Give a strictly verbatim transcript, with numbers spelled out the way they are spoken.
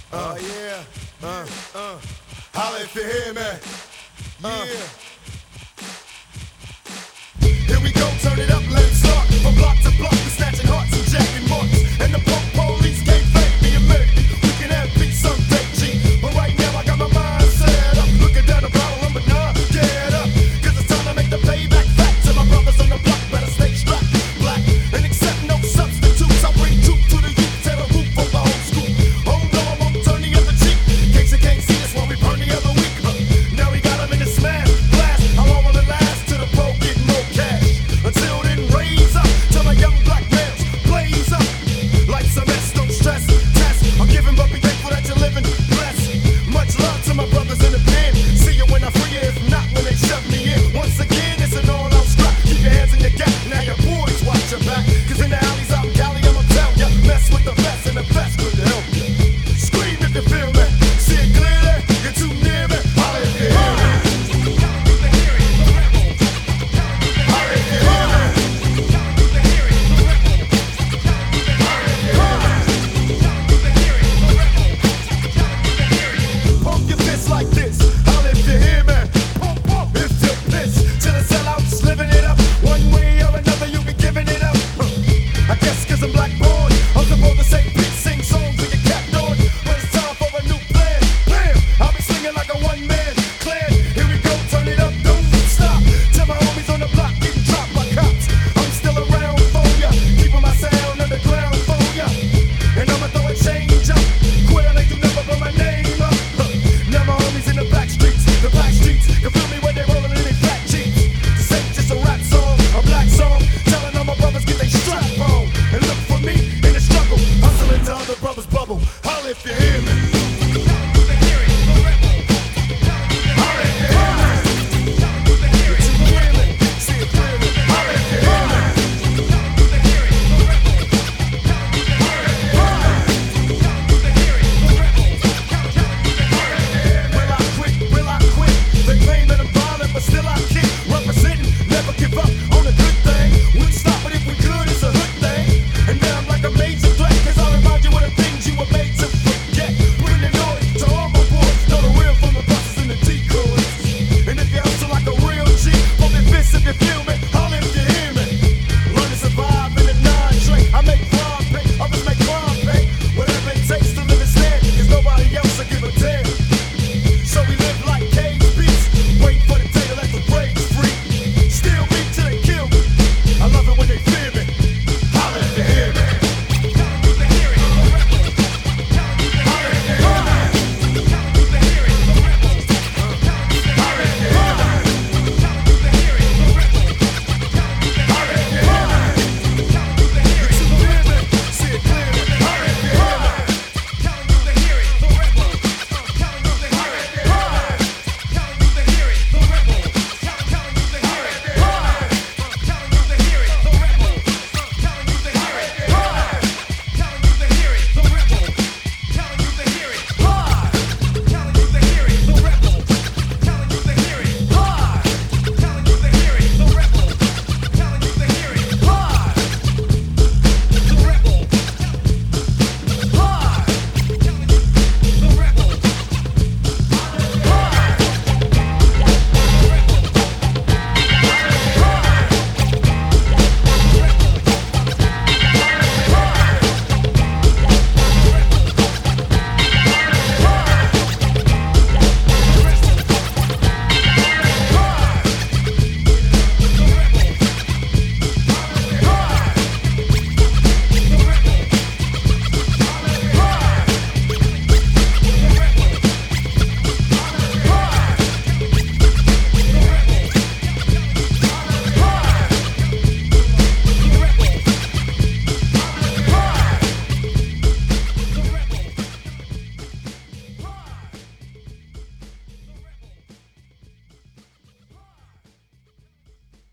Uh, yeah, uh, uh, holla if you hear me. Uh. Here we go, turn it up, let's start. From block to block, we're snatching hearts and jacking marks. And the punk police can't fake me a minute. We can have peace someday, G. But right now I got my mind set up. Looking down the barrel, number nine, get up. Cause it's time to make the payback fat. To my brothers on the block, better stay strapped. Black and accept no substitutes. I bring truth to the youth, tear the roof over the whole school. Oh no, I won't turn the other cheek. In case you can't see us while we burn the other week. Huh. Now we got them in the smash, blast. How long will it last? To the pro get more cash. Until then, raise up till my young black males blaze up. Like some S, don't stress, test. I'm giving, but be thankful that you're living blessed. Much love to my brothers in the pen. See you when I free you, if not when they shove me in. Once again, it's an all-out scrap. Keep your hands in your gap, now your boys watch your back. Cause in the alleys out in Cali, I'ma tell ya, mess with the best and the best could help you. Scream if you feel me, see it clearly, you're too near me. Holla if you hear me. Like this, holla if you hear me. Pump, pump, if you're pissed. To the sellouts, living it up. One way or another, you be giving it up. Huh. I guess cause I'm black born, I'm supposed to say peace, sing songs with your cat door. But it's time for a new plan. Bam! I'll be singing like a one-man clan. Here we go, turn it up, don't stop. Till my homies on the block getting dropped by cops. I'm still around for ya, keeping my sound underground for ya. And I'ma throw a change up. Queer like you never put my name up. Huh. Now my homies in the back streets, the back streets can feel me when they rolling in their fat jeeps. This ain't just a rap song, a black song, telling all my brothers get they strap on and look for me in the struggle, hustling to other brothers' bubble. Holla if you hear me.